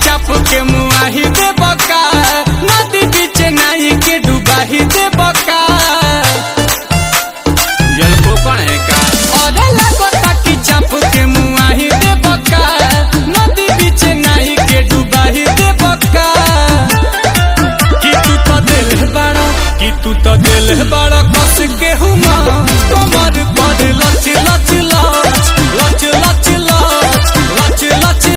चाप के मुआही दे बका, नदी बीच नहीं के डुबाही दे बका। जलको पाए का और लगता कि चाप के मुआही दे बका, नदी बीच नहीं के डुबाही दे बका। कि तू तो दिल बड़ा, कि तू तो दिल बड़ा कस के हुमा कमर